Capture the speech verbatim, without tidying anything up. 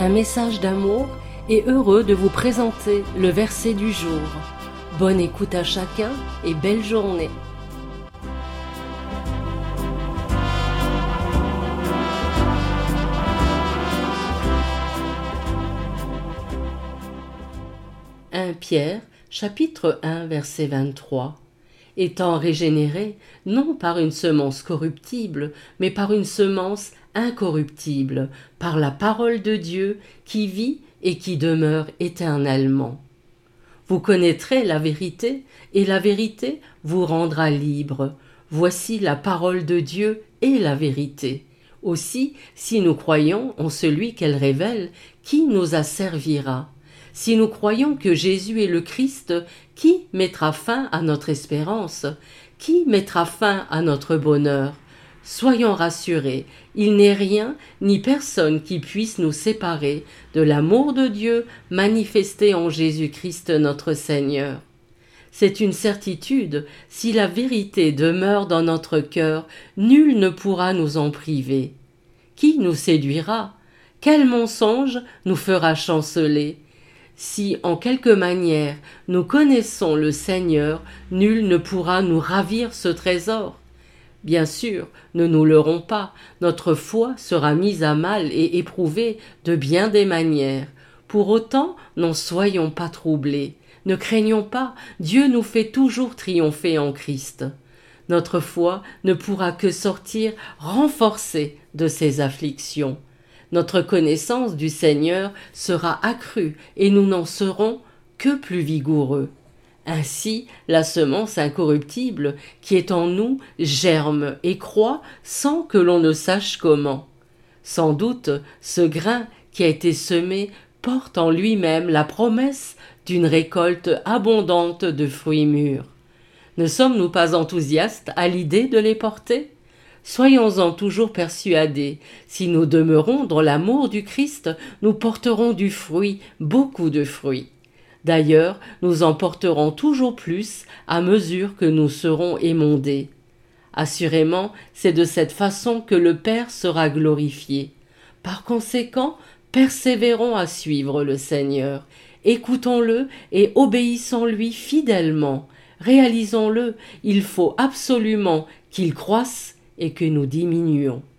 un message d'amour et heureux de vous présenter le verset du jour. Bonne écoute à chacun et belle journée. premier Pierre, chapitre un, verset vingt-trois. Étant régénérés, non par une semence corruptible, mais par une semence incorruptible, par la parole de Dieu qui vit et qui demeure éternellement. Vous connaîtrez la vérité, et la vérité vous rendra libre. Voici la parole de Dieu et la vérité. Aussi, si nous croyons en celui qu'elle révèle, qui nous asservira? Si nous croyons que Jésus est le Christ, qui mettra fin à notre espérance? Qui mettra fin à notre bonheur? Soyons rassurés, il n'est rien ni personne qui puisse nous séparer de l'amour de Dieu manifesté en Jésus-Christ notre Seigneur. C'est une certitude, si la vérité demeure dans notre cœur, nul ne pourra nous en priver. Qui nous séduira? Quel mensonge nous fera chanceler? Si, en quelque manière, nous connaissons le Seigneur, nul ne pourra nous ravir ce trésor. Bien sûr, ne nous leurrons pas, notre foi sera mise à mal et éprouvée de bien des manières. Pour autant, n'en soyons pas troublés. Ne craignons pas, Dieu nous fait toujours triompher en Christ. Notre foi ne pourra que sortir renforcée de ces afflictions. Notre connaissance du Seigneur sera accrue et nous n'en serons que plus vigoureux. Ainsi, la semence incorruptible qui est en nous germe et croît sans que l'on ne sache comment. Sans doute, ce grain qui a été semé porte en lui-même la promesse d'une récolte abondante de fruits mûrs. Ne sommes-nous pas enthousiastes à l'idée de les porter ? Soyons-en toujours persuadés, si nous demeurons dans l'amour du Christ, nous porterons du fruit, beaucoup de fruits. D'ailleurs, nous en porterons toujours plus à mesure que nous serons émondés. Assurément, c'est de cette façon que le Père sera glorifié. Par conséquent, persévérons à suivre le Seigneur. Écoutons-le et obéissons-lui fidèlement. Réalisons-le, il faut absolument qu'il croisse et que nous diminuons.